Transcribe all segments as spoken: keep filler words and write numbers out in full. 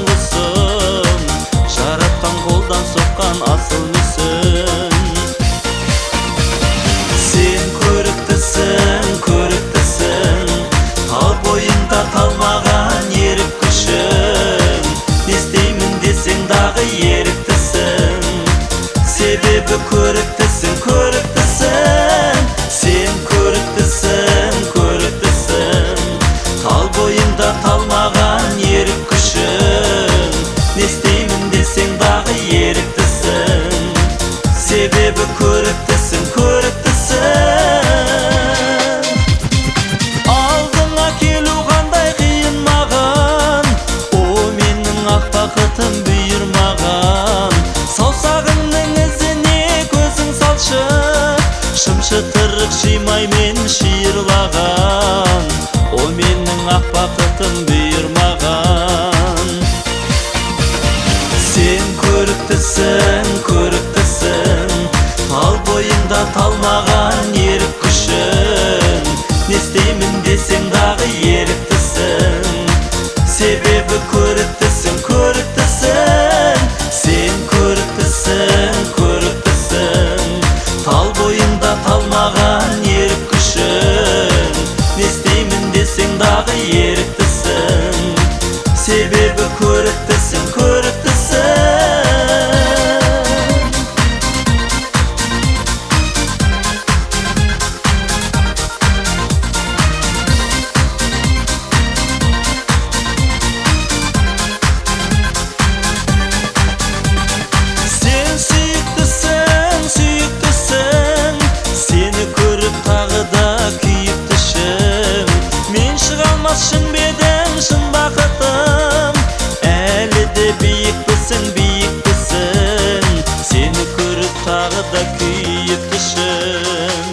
соңгусун, жараткан колдан соккан асыл мүсүн. Сен көрүктүсүң, көрүктүсүң, тал боюнда талмаган ерик күшүң. Не істеймін десең дагы еріктісің, себебі көріктісің, көріктісің. Сен көріктісің, көріктісің, тал бойында талмаған ерік күшің. Не істеймін десең дағы еріктісің, себебі көріктісің, көріктісің. Алдыңа келу қандай қиын маған, о менің ақ бақытым бұйырмаған. Саусағыңның ізіне көзің салшы, шымшытырық шимай мен шиырлаған. О менің ақ бақытым бұйырмаған. Сен көріктісің, көріктісің, тал бойында талмаған ерік күшің. Не істеймін десең дағы еріктісің, себебі көріктісің, көріктісің. Сен көріктісің, көріктісің, тал бойында талмаған ерік күшің. Не істеймін десең дағы еріктісің, себебі көріктісің, көріктісің. Сен сүйіктісің, сүйіктісің, сені көріп тағы да күйіп түшім. Мен шыға алмас шын бедің, шын бақытым, әлі де биікпісің, биікпісің. Сені көріп тағы да күйіп түшім.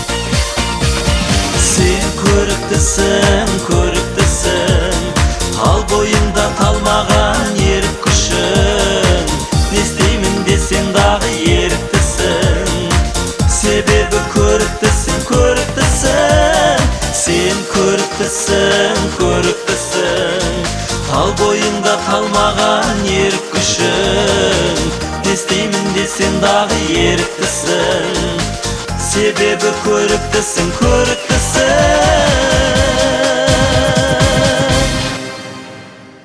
Сен көріктісің, көріктісің, тал бойында талмаған ерік күшің. Не істеймін десең дағы еріктісің, себебі көріктісің, көріктісің. Сен көріктісің, көріктісің, тал бойында талмаған ерік күшің. Не істеймін десең дағы еріктісің, себебі көріктісің, көріктісің.